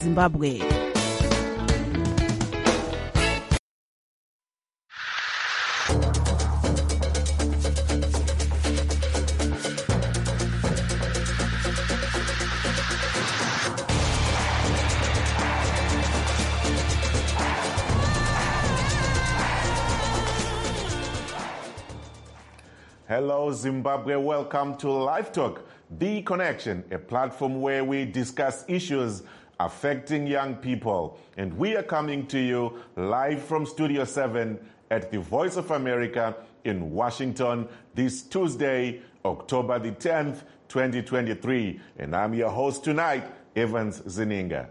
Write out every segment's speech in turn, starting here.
Zimbabwe. Hello, Zimbabwe. Welcome to Live Talk, The Connection, a platform where we discuss issues affecting young people. And we are coming to you live from Studio 7 at the Voice of America in Washington this Tuesday, October the 10th, 2023. And I'm your host tonight, Evans Zininga.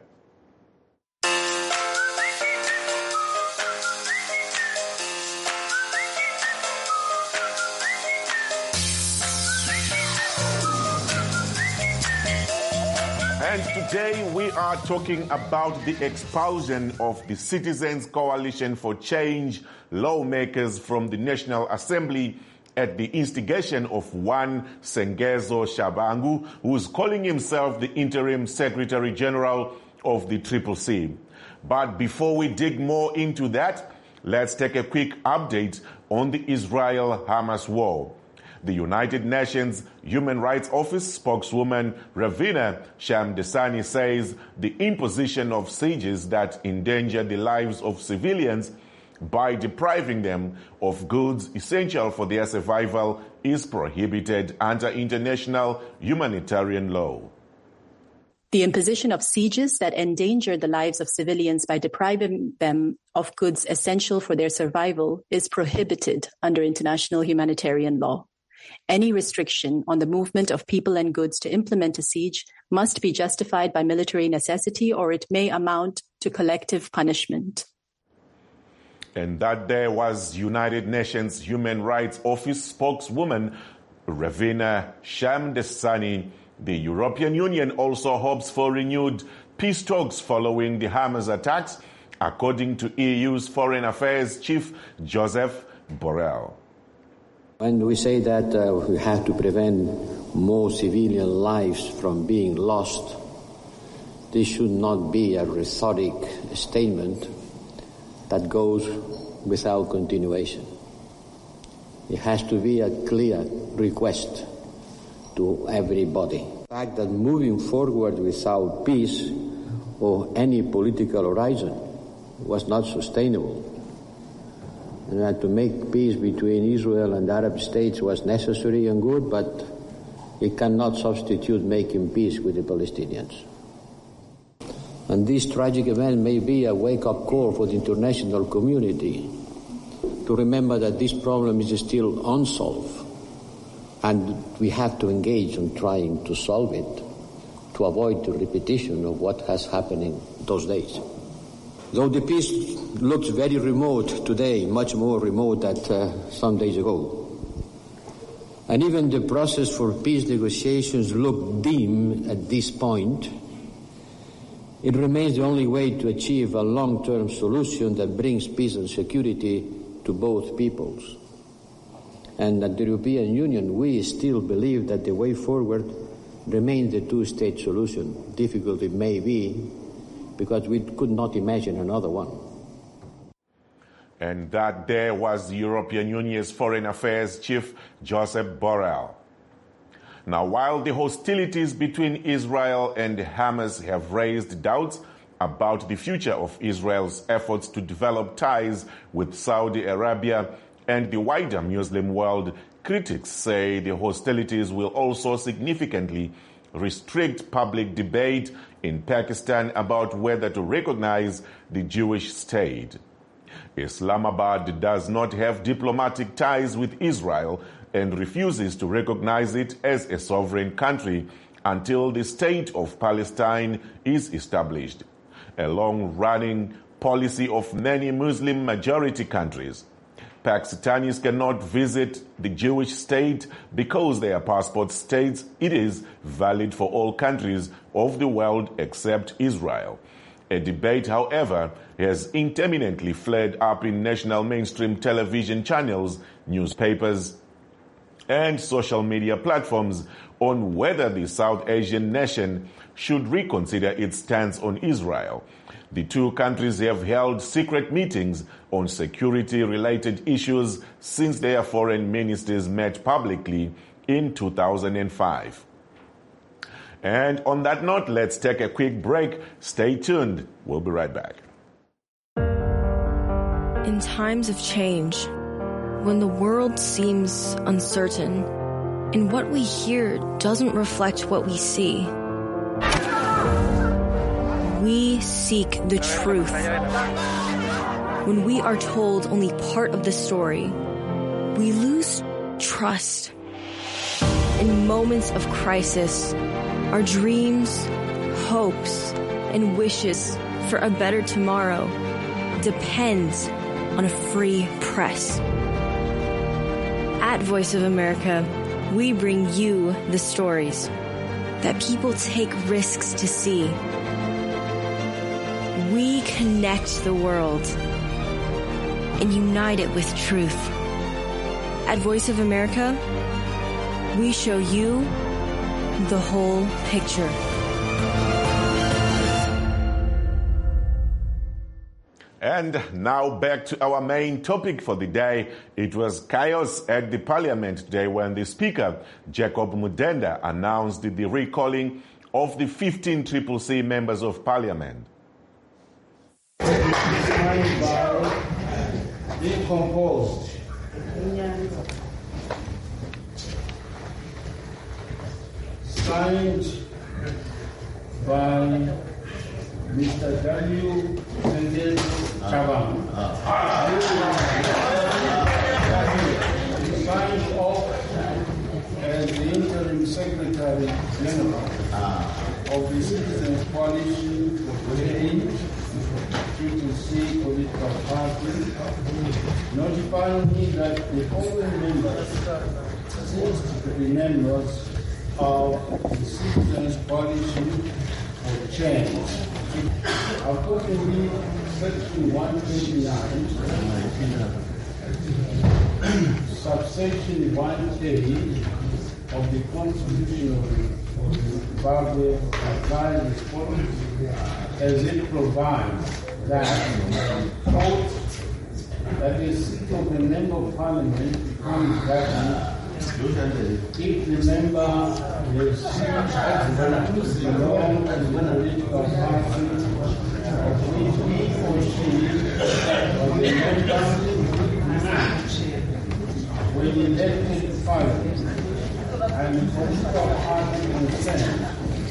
And today we are talking about the expulsion of the Citizens Coalition for Change lawmakers from the National Assembly at the instigation of one Sengezo Shabangu, who is calling himself the interim Secretary General of the CCC. But before we dig more into that, let's take a quick update on the Israel-Hamas war. The United Nations Human Rights Office spokeswoman Ravina Shamdasani says the imposition of sieges that endanger the lives of civilians by depriving them of goods essential for their survival is prohibited under international humanitarian law. The imposition of sieges that endanger the lives of civilians by depriving them of goods essential for their survival is prohibited under international humanitarian law. Any restriction on the movement of people and goods to implement a siege must be justified by military necessity, or it may amount to collective punishment. And that there was United Nations Human Rights Office spokeswoman Ravina Shamdasani. The European Union also hopes for renewed peace talks following the Hamas attacks, according to EU's Foreign Affairs Chief Joseph Borrell. When we say that we have to prevent more civilian lives from being lost, this should not be a rhetoric statement that goes without continuation. It has to be a clear request to everybody. The fact that moving forward without peace or any political horizon was not sustainable. And that to make peace between Israel and the Arab states was necessary and good, but it cannot substitute making peace with the Palestinians. And this tragic event may be a wake-up call for the international community to remember that this problem is still unsolved, and we have to engage in trying to solve it to avoid the repetition of what has happened in those days. Though the peace looks very remote today, much more remote than some days ago, and even the process for peace negotiations look dim at this point, it remains the only way to achieve a long-term solution that brings peace and security to both peoples. And at the European Union, we still believe that the way forward remains the two-state solution. Difficult it may be, because we could not imagine another one. And that there was the European Union's Foreign Affairs Chief Joseph Borrell. Now, while the hostilities between Israel and Hamas have raised doubts about the future of Israel's efforts to develop ties with Saudi Arabia and the wider Muslim world, critics say the hostilities will also significantly restrict public debate in Pakistan about whether to recognize the Jewish state. Islamabad does not have diplomatic ties with Israel and refuses to recognize it as a sovereign country until the state of Palestine is established, a long-running policy of many Muslim-majority countries. Pakistanis cannot visit the Jewish state because their passport states it is valid for all countries of the world except Israel. A debate, however, has intermittently flared up in national mainstream television channels, newspapers, and social media platforms on whether the South Asian nation should reconsider its stance on Israel. The two countries have held secret meetings on security-related issues since their foreign ministers met publicly in 2005. And on that note, let's take a quick break. Stay tuned. We'll be right back. In times of change, when the world seems uncertain and what we hear doesn't reflect what we see, we seek the truth. When we are told only part of the story, we lose trust. In moments of crisis, our dreams, hopes, and wishes for a better tomorrow depends on a free press. At Voice of America, we bring you the stories that people take risks to see. We connect the world and unite it with truth. At Voice of America, we show you the whole picture. And now back to our main topic for the day. It was chaos at the parliament today when the Speaker, Jacob Mudenda, announced the recalling of the 15 CCC members of parliament. Decomposed. Signed by Mr. W. Sendel Chabang. Signed off as the interim Secretary General of the Citizens Coalition for Change, CCC political party, notifying me that the following members ceased to be members of the Citizens Coalition for Change. Accordingly, Section 129, subsection 1A of the Constitution of Zimbabwe applies as follows, as it provides that, quote, that the seat of a member of parliament becomes vacant if the member is belong to the political party of which he or she was a member when elected to parliament, and the political party consent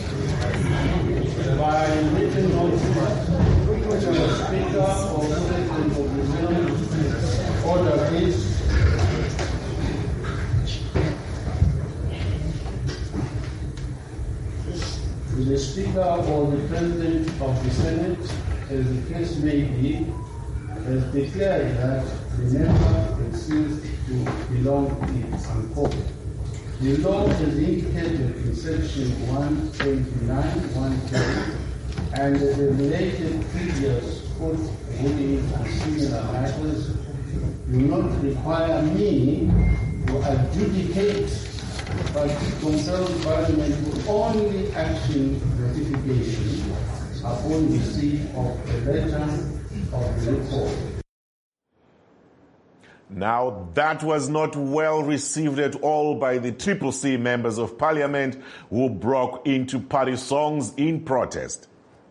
by written notice to the Speaker or President of the Senate, order is the Speaker or the President of the Senate, as the case may be, has declared that the member is ceased to belong to it, unquote. The law is indicated in Section 129, 110, and the related previous court rulings on similar matters do not require me to adjudicate, but compels Parliament to only action ratification upon receipt of a letter of the report. Now, that was not well received at all by the CCC members of parliament who broke into party songs in protest.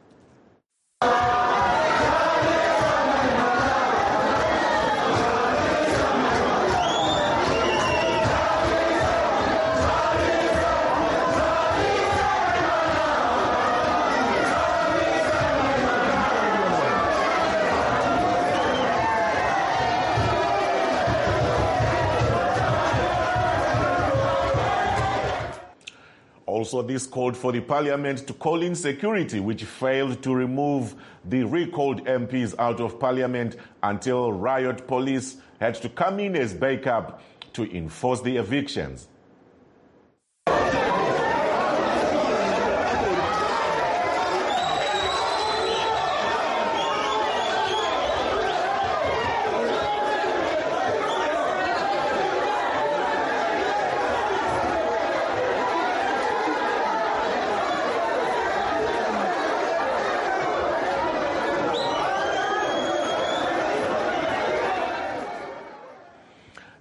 Also, this called for the parliament to call in security, which failed to remove the recalled MPs out of parliament until riot police had to come in as backup to enforce the evictions.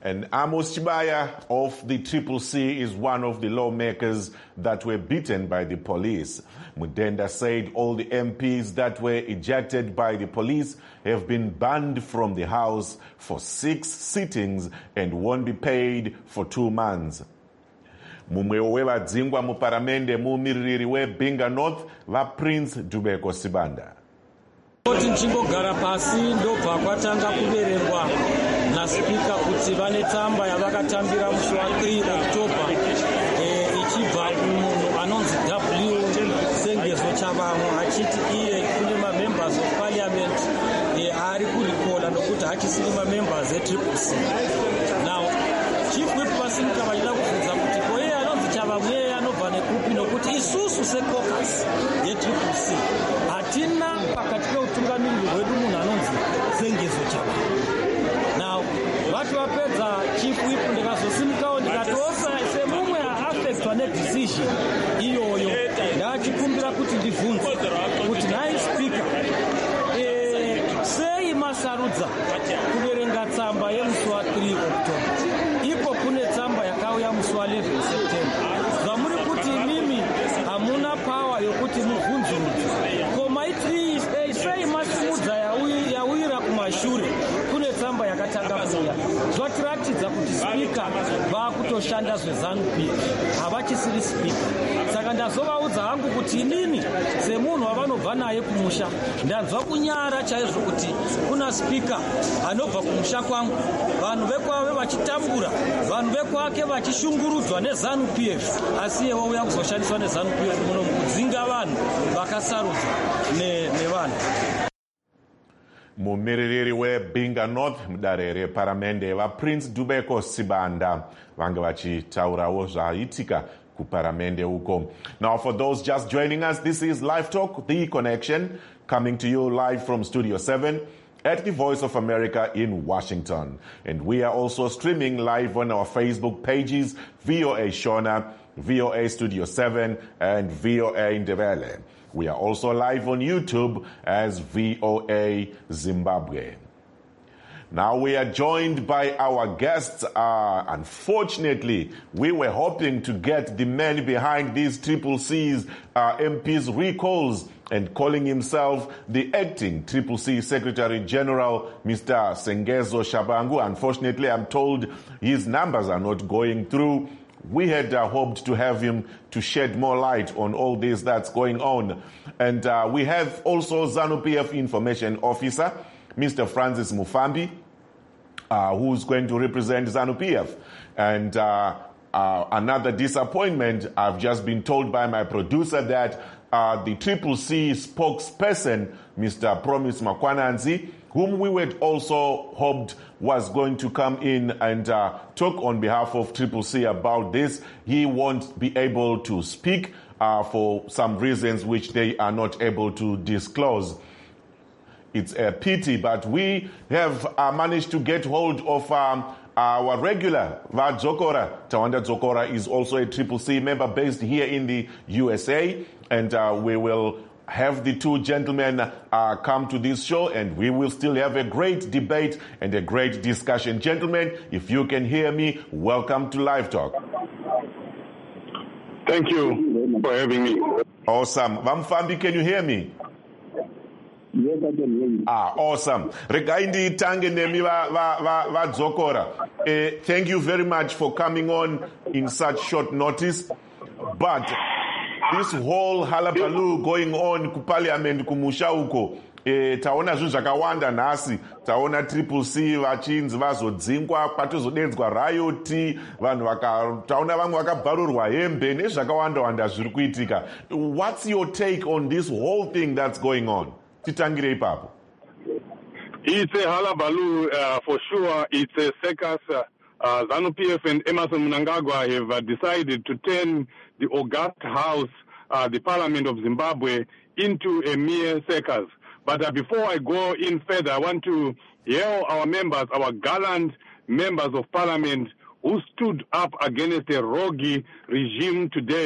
And Amos Chibaya of the Triple C is one of the lawmakers that were beaten by the police. Mudenda said all the MPs that were ejected by the police have been banned from the House for 6 sittings and won't be paid for 2 months. Mumwe wevadzingwa muparamende mumiririri weBinga North vaPrince Dubeko Sibanda. Kuti nchingogara pasi ndobva kwatanga kuverengwa naSpeaker kuti vane tsamba yavakatambira musi wa3 October ichibva kumunhu anonzi W Sengezo Chavamwe achiti iye kune mamembers of parliament ari kurikola nokuti hachisiri mamembers eTriple-C. Now Chief Whip Pasimka vachida kubvunza kuti ko iye anonzi Chavamwe anobva nekupi nokuti isusu secaucus yeTriple-C hatina pakati peutungamiriri hwedu munhu anonzi Sengezo Chavamwe. Now vati vapedza Chief Whip ndikazosimukawo ndikatosa semumwe affectwa nedecision iyoyo ndachikumbira kuti ndibvunze kuti nai Speaker sei masarudza kuverenga tsamba yemusi wa3 October ipo kune tsamba yakauya musi wa11 September zvamuri kuti mimi hamuna power yokuti mubvunzurudze koma sei masimudza yawira kumashure kune tsamba yakatanga kuya zvatiratidza kuti Speaker vakutoshanda zveZANU-PF havachisiri Speaker. Saka ndazovaudza hangu kuti inini semunhu wavanobva naye kumusha ndanzwa kunyara chaizvo kuti kuna Speaker anobva kumusha kwangu vanhu vekwave vachitambura vanhu vekwake vachishungurudzwa neZANU-PF asi iye wauya kuzoshandiswa neZANU-PF muno mukudzinga vanhu vakasarudzwa nevanhu. Mumiririri weBinga North mudare reparamende vaPrince Dubeko Sibanda vange vachitaurawo zvaitika kuparamende uko. Now for those just joining us, this is Live Talk, The Connection, coming to you live from Studio 7 at the Voice of America in Washington. And we are also streaming live on our Facebook pages, VOA Shona, VOA Studio 7, and VOA Ndebele. We are also live on YouTube as VOA Zimbabwe. Now we are joined by our guests. Unfortunately, we were hoping to get the man behind these Triple-C's MP's recalls and calling himself the acting Triple-C Secretary General, Mr. Sengezo Shabangu. Unfortunately, I'm told his numbers are not going through. We had hoped to have him to shed more light on all this that's going on. And we have also ZANU-PF Information Officer, Mr. Francis Mufambi, who's going to represent ZANU-PF. And another disappointment, I've just been told by my producer that the Triple-C spokesperson, Mr. Promise Makwananzi, whom we had also hoped was going to come in and talk on behalf of Triple-C about this. He won't be able to speak for some reasons which they are not able to disclose. It's a pity, but we have managed to get hold of our regular Vadzokora. Tawanda Dzokora is also a Triple-C member based here in the USA, and we will have the two gentlemen come to this show, and we will still have a great debate and a great discussion. Gentlemen, if you can hear me, welcome to Live Talk. Thank you for having me. Awesome. Vamfambi, can you hear me? Yes, I can hear you. Awesome. Rekaindi tange nemi Vadzokora. Thank you very much for coming on in such short notice. But this whole halabaloo going on kuparliament kumusha uko, taona zvinhu zvakawanda nhasi. Taona Triple-C vachinzi vazodzingwa, patozodedzwa riot, taona vamwe vakabvarurwa hembe nezvakawanda zviri kuitika. What's your take on this whole thing that's going on? Titangire ipapo. It's a halabaloo for sure. It's a circus. ZANU-PF and Emmerson Mnangagwa have decided to turn the august house, the Parliament of Zimbabwe, into a mere circus. But before I go in further, I want to hail our members, our gallant members of Parliament who stood up against a rogue regime today.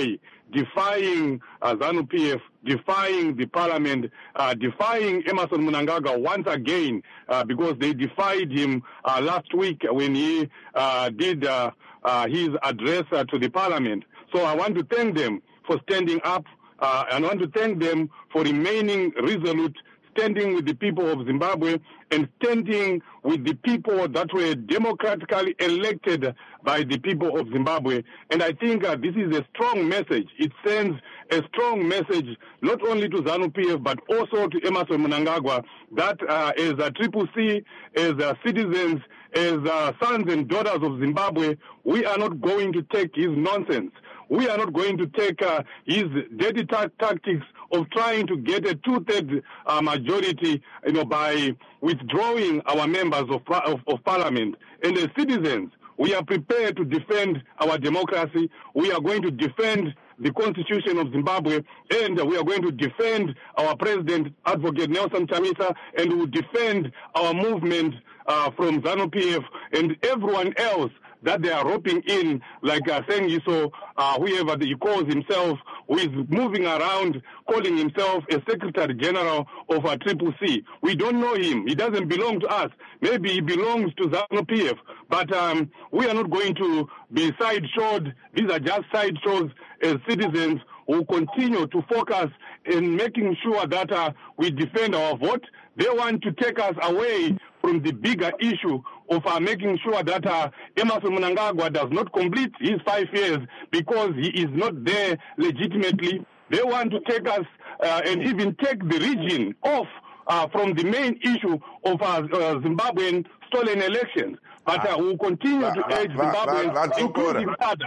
defying ZANU-PF, defying the parliament, defying Emmerson Mnangagwa once again, because they defied him last week when he did his address to the parliament. So I want to thank them for standing up. I want to thank them for remaining resolute, standing with the people of Zimbabwe and standing with the people that were democratically elected by the people of Zimbabwe. And I think this is a strong message. It sends a strong message not only to ZANU-PF but also to Emmerson Mnangagwa that as a CCC, as citizens, as sons and daughters of Zimbabwe, we are not going to take his nonsense. We are not going to take his dirty tactics of trying to get a two-thirds majority, by withdrawing our members of parliament. And as citizens, we are prepared to defend our democracy. We are going to defend the Constitution of Zimbabwe, and we are going to defend our President, Advocate Nelson Chamisa, and we will defend our movement from ZANU-PF and everyone else that they are roping in, like Sengiso, whoever he calls himself, who is moving around calling himself a Secretary General of a CCC. We don't know him. He doesn't belong to us. Maybe he belongs to ZANU-PF. But we are not going to be sideshowed. These are just sideshows as citizens who continue to focus in making sure that we defend our vote. They want to take us away from the bigger issue of making sure that Emmerson Mnangagwa does not complete his 5 years because he is not there legitimately. They want to take us and even take the region off from the main issue of Zimbabwean stolen elections. But we will continue to urge Zimbabweans, including father.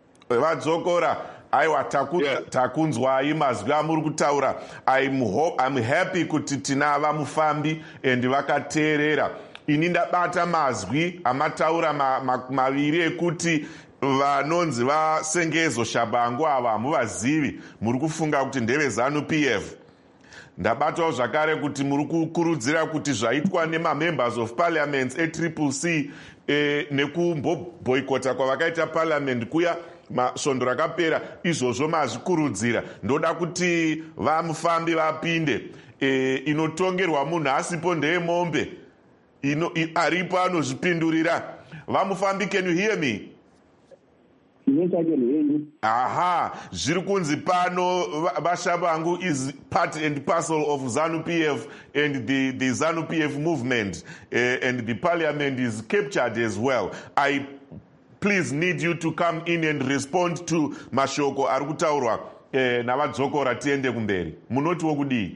Vadzokora aiwa takunzwai mazwi amuri kutaura. I'm happy kuti tina vamufambi and vakateerera. Ini ndabata mazwi amataura maviri ekuti vanonzi vaSengezo Shabangu ava hamuvazivi, muri kufunga kuti ndeve ZANU-PF. Ndabatawo zvakare kuti muri kukurudzira kuti zvaitwa nemamembers of parliaments eCCC nekuboycota kwavakaita parliament kuya masvondo rakapera, izvozvo mazvikurudzira. Ndoda kuti vamufambi vapinde. Inotongerwa munhu asipo ndeyemombe, aripo anozvipindurira. Vamufambi, can you hear me? Yes, I can hear you. Aha, zviri kunzi pano Vashabangu is part and parcel of ZANU-PF and the ZANU-PF movement, and the parliament is captured as well. I please need you to come in and respond to mashoko ari kutaurwa navadzokora tiende kumberi. Munotiwo kudii?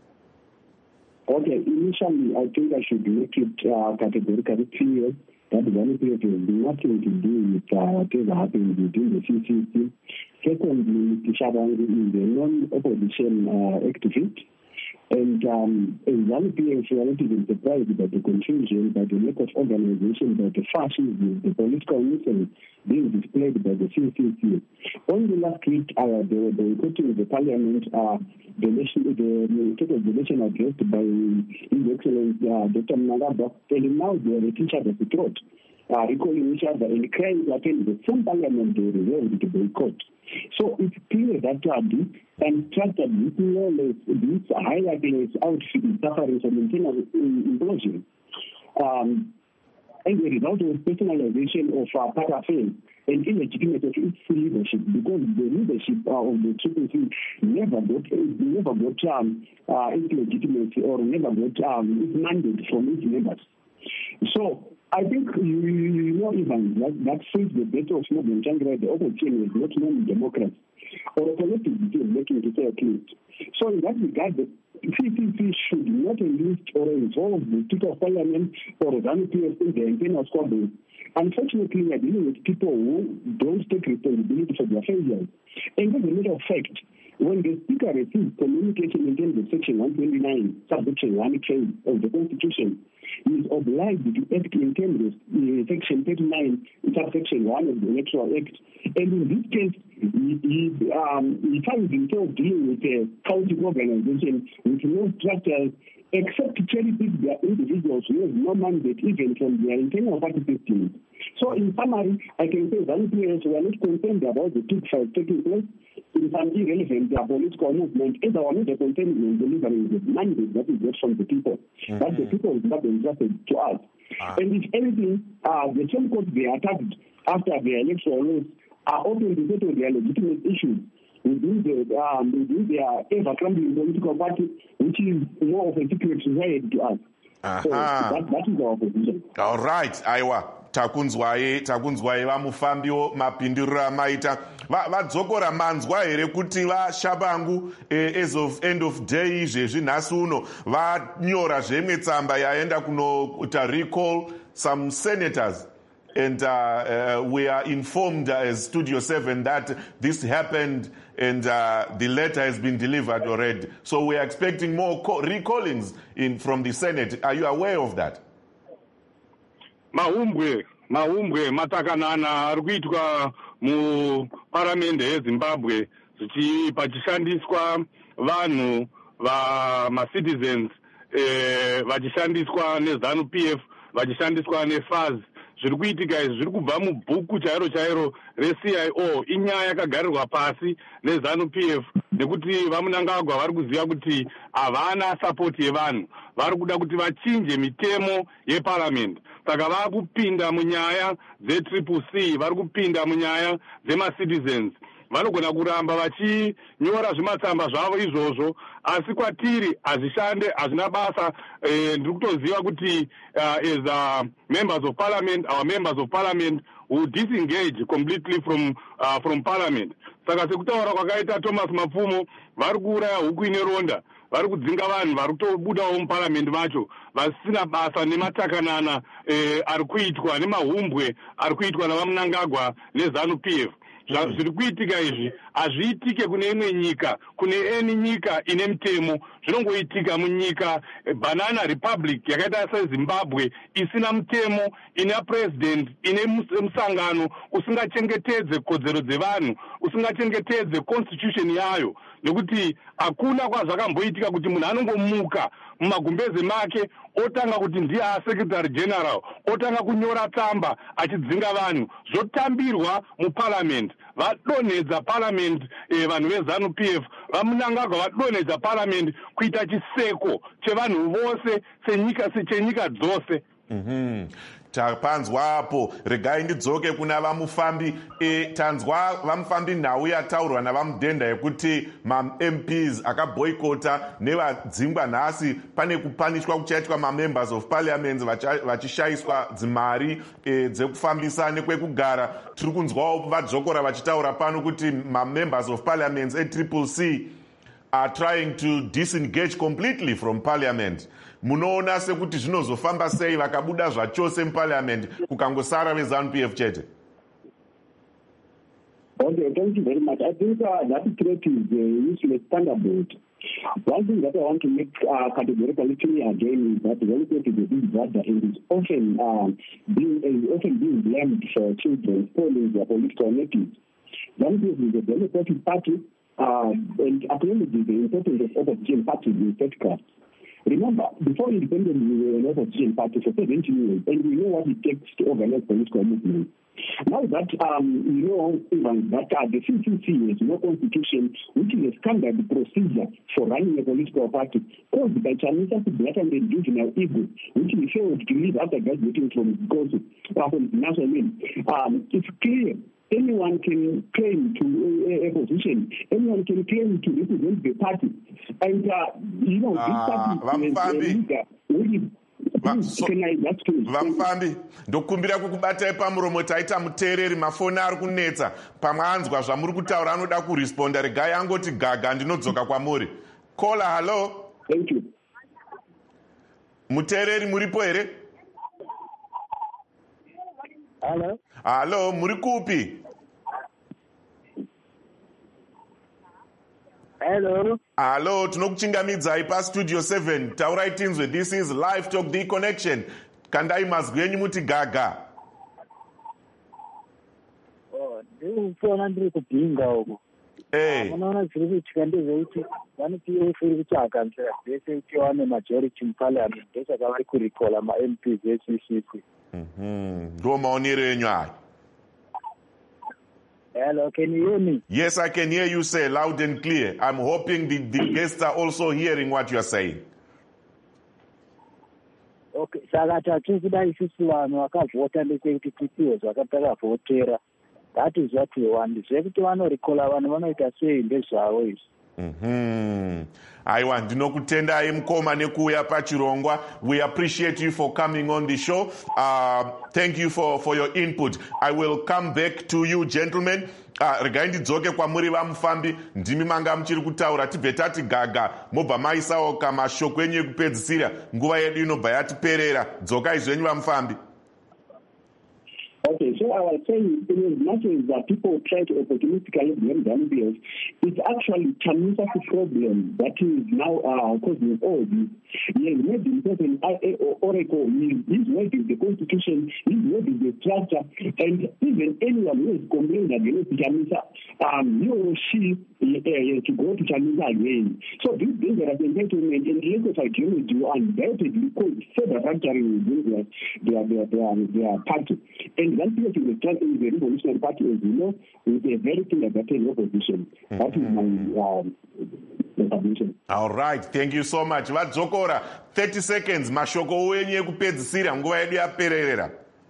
Okay, initially I think I should make it categorically clear that ZANU-PF has nothing to do with whatever happened within the CCC. Secondly, Mr. Shabangu is a non-opposition activist. And in ZANU-PF, we are not even surprised by the confusion, by the lack of organization, by the fascism, the political mission being displayed by the CCC. Only last week, they were boycotting the parliament, the total donation addressed by His Excellency Dr. Mnangagwa, and now they are at each other's throat, recalling each other and crying that in the same parliament they resolved to boycott. So it's clear that and trust that this knowledge, this highlighting its outfit is suffering from internal implosion. And the result of personalization of part affairs and illegitimate of its leadership, because the leadership of the CCC never got its legitimacy or never got its mandate from its members. So I think you know even that since the death of Morgan Tsvangirai, the opposition is not known democracy or a collective decision making to say at least. So in that regard, the CCC should not enlist or involve the Speaker of Parliament or ZANU-PF in the internal squabbles. Unfortunately, we are dealing with people who don't take responsibility for their failures. And as a matter of fact, when the Speaker receives communication in terms of Section 129, Subsection 1K of the Constitution, he is obliged to act in terms of Section 39, Subsection 1 of the Electoral Act. And in this case, he finds himself dealing with a county organization with no structures except to cherry-pick their individuals who have no mandate even from their internal party systems. So in summary, I can say ZANU-PF, we are not concerned about the two fights taking place. in some irrelevant political movement, either or not concerning and delivering the mandate that we get from the people. That the people will not be entrusted to us. And if anything, the term courts they attacked after the electoral laws are open to settle their legitimate issues within their ever-crumbling political party, which is more of a secret society to us. So that is our position. All right, aiwa. takunzwai vamufambiwo mapinduriro amaita vadzokora manzwa here kuti vashabangu as of end of day izvezvi nhasi uno vanyora zvemwe tsamba yaenda kunoita recall some senators and we are informed as Studio 7 that this happened and the letter has been delivered already. So we are expecting more recallings from the Senate. Are you aware of that? Mahumbwe matakanana ari kuitwa muparamende yeZimbabwe pachishandiswa vanhu citizens vachishandiswa neZANU PF vachishandiswa neFAZ. Zviri kuitika izvi zviri kubva mubhuku chairo reCIO. Inyaya yakagarirwa pasi neZANU PF nekuti vaMunangagwa vari kuziva kuti havana sapoti yevanhu, vari kuda kuti vachinje mitemo yeparliament. Saka vari kupinda munyaya dzeCCC, vari kupinda munyaya dzemacitizens. Vanogona kuramba vachinyora zvimatsamba zvavo izvozvo, asi kwatiri hazvishande, hazvina basa. Ndiri kutoziva kuti as members of parliament, our members of parliament will disengage completely from parliament. Saka sekutaura kwakaita Thomas Mapfumo, vari kuuraya huku ine ronda, vari kudzinga vanhu vari kutobudawo muparliament macho vasina basa nematakanana ari kuitwa nemahumbwe ari kuitwa navaMunangagwa neZANU PF. Zviri kuitika izvi hazviitike kune imwe nyika, kune eni nyika ine mitemo. Zvinongoitika munyika Banana Republic yakaita seZimbabwe isina mutemo, ine president, ine musangano usingachengetedze kodzero dzevanhu, usingachengetedze constitution yayo, nekuti hakuna kwazvakamboitika kuti munhu anongomuka mumagumbeze make otanga kuti ndiye secretary general, otanga kunyora tsamba achidzinga vanhu, zvotambirwa muparliament. Vadonhedza parliament vanhu veZANU PF, vaMunangagwa vadonhedza parliament kuita chiseko chevanhu vose chenyika dzose. Tapanzwapo regai ndidzoke kuna vamufambi. Tanzwa vamufambi nhau yataurwa navamudhenda yekuti maMPs akaboycota nevadzingwa nhasi pane kupanishwa kuchaitwa mamembers of parliament vachishayiswa dzimari dzekufambisa nekwekugara. Tiri kunzwawo vadzokora vachitaura pano kuti mamembers of parliaments eCCC are trying to disengage completely from parliament. Munoona sekuti zvinozofamba sei vakabuda zvachose muparliament kukangosara veZANU PF chete? Okay, thank you very much. I think that threat is useless thunderbolt. One thing that I want to make categorically clear again is that the Holy is a big brother and is often being blamed for children following their political motives. ZANU-PF is a democratic party and acknowledges the importance of opposition parties in statecraft. Remember, before independence, we were an opposition party for 17 years, and we know what it takes to organize political movement. Now that we know even that the CCC has no constitution, which is a standard procedure for running a political party, caused by Chinese blatant and juvenile ego, which we failed to leave after graduating from national mean. It's clear. Anyone can claim to a position. Anyone can claim to represent the party. And, this party Vamufambi, ndokumbira kukubatai pamuromo taita muteereri mafoni ari kunetsa. Pamwe anzwa zvamuri kutaura anoda kuresponda. Regai angoti gaga ndinodzoka kwamuri. Kola, hello. Thank you. Muteereri muripo here? Hello. Hello, muri kupi? Hello. Hello, tinokuchingamidzai pa Studio 7. Taurai tinzwe, this is Live Talk The Connection. Kandai mazwi enyu muti gaga. Ndikufona ndiri kubhinga uko. Unoona zviri kuitika ndezvekuti ZANU-PF iri kutsvaga nzira dzese kuti iwane majority muparliament, ndosaka vari kurikola maMPs eCCC. Ndo maonero enyu aya. Hello, can you hear me? Yes, I can hear you say loud and clear. I'm hoping the guests are also hearing what you are saying. Okay, saka tatikuda isusu vanhu vakavhota ndechekuti tipiwe zvakatakavhotera. That is what we want. Zvekuti vanorikola vanhu vanoita sei ndezvavo izvi. Aiwa, ndinokutendai mukoma nekuuya pachirongwa. We appreciate you for coming on the show. Thank you for your input. I will come back to you, gentlemen. Regai ndidzoke kwamuri vamufambi, ndimi manga muchiri kutaura, tibve tati gaga mobva maisawo kamashoko enyu ekupedzisira, nguva yedu inobva yatiperera. Dzokai zvenyu vamufambi. Okay, so I was saying, as much as people try to opportunistically blame ZANU-PF, it's actually Chamisa's problem that is now causing all this. He has made himself an oracle. He's making the constitution, he's making the structure, and even anyone who is complaining against Chamisa, he or she to go to Chamisa again. So this dangerous entitlement and lack of ideology will undoubtedly cause further fracturing within their party. And one thing in the Revolutionary Party, as you know, is a very clear opposition. That is my submission. All right, thank you so much. Vadzokora 30 seconds mashoko wenyu ekupedzisira nguva yedu yapererera.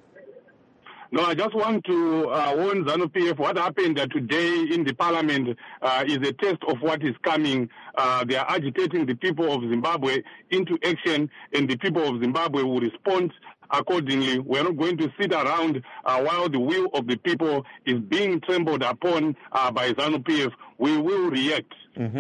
No, I just want to warn ZANU-PF what happened today in the parliament is a test of what is coming. They are agitating the people of Zimbabwe into action, and the people of Zimbabwe will respond accordingly. We are not going to sit around while the will of the people is being trampled upon by ZANU-PF. We will react.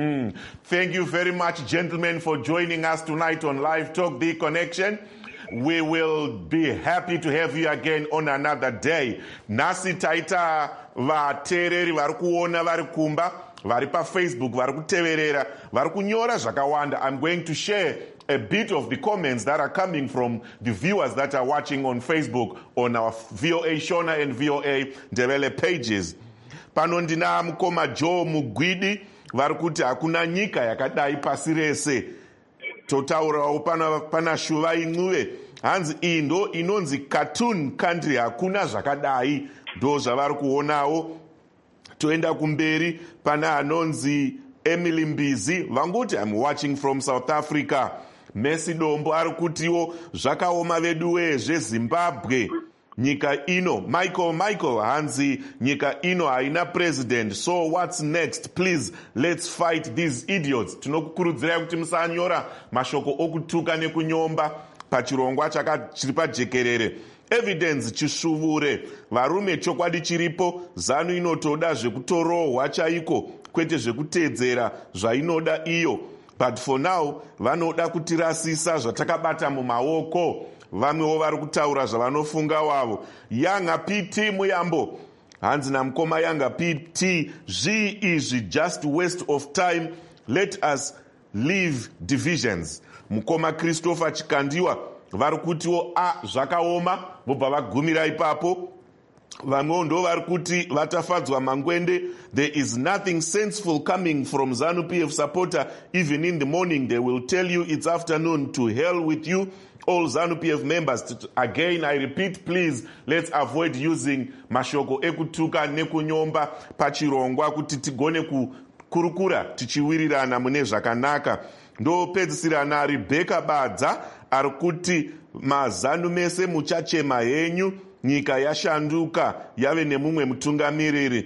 Thank you very much, gentlemen, for joining us tonight on Live Talk, The Connection. We will be happy to have you again on another day. Nasi taita vatereri vari kuona vari kumba, vari paFacebook, vari kuteverera, vari kunyora zvakawanda. I'm going to share a bit of the comments that are coming from the viewers that are watching on Facebook on our VOA Shona and VOA Ndebele pages. Pano ndina mukoma Joe Mugwidi vari kuti hakuna nyika yakadai pasi rese. Totaurawo pana Shuva Inguve hanzi iyi ndo inonzi cartoon country, hakuna zvakadai, ndo zvavari kuonawo. Toenda kumberi pana anonzi Emily Mbizi vanguti I'm watching from South Africa. Messi Dombo ari kutiwo zvakaoma vedu zveZimbabwe. Nyika ino Michael hanzi nyika ino haina president, so what's next? Please let's fight these idiots. Tinokukurudzirai kuti musanyora mashoko okutuka nekunyomba pachirongwa chiri pajekerere. Evidence chisvuvure, varume chokwadi chiripo, ZANU inotoda zvekutorohwa chaiko kwete zvekuteedzera zvainoda iyo. But for now vanoda kutirasisa zvatakabata mumaoko. Vamwewo vari kutaura zvavanofunga wavo. Yanga PT Muyambo hanzi namukoma Yanga PT, izvi just waste of time, let us leave divisions. Mukoma Christopher Chikandiwa vari kutiwo zvakaoma, vobva vagumira ipapo. Vamwewo ndo vari kuti vatafadzwa mangwende. There is nothing senseful coming from ZANU-PF supporter. Even in the morning they will tell you it's afternoon. To hell with you, all ZANU-PF members. Again, I repeat, please, let's avoid using mashoko ekutuka nekunyomba pachirongwa kuti tigone kukurukura tichiwirirana mune zvakanaka. Ndopedzisirana Rebecca Badza ari kuti mazanu mese muchachema henyu, nyika yashanduka yave nemumwe mutungamiriri.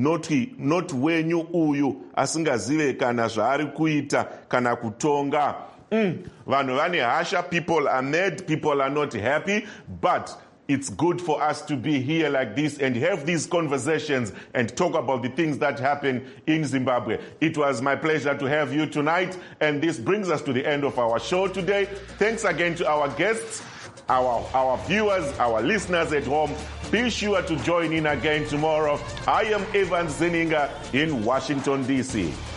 Not wenyu uyu asingazive kana zvaari kuita kana kutonga. Vanhu vane hasha, people are mad, people are not happy, but it's good for us to be here like this and have these conversations and talk about the things that happen in Zimbabwe. It was my pleasure to have you tonight, and this brings us to the end of our show today. Thanks again to our guests, our viewers, our listeners at home. Be sure to join in again tomorrow. I am Evans Zeninga in Washington, D.C.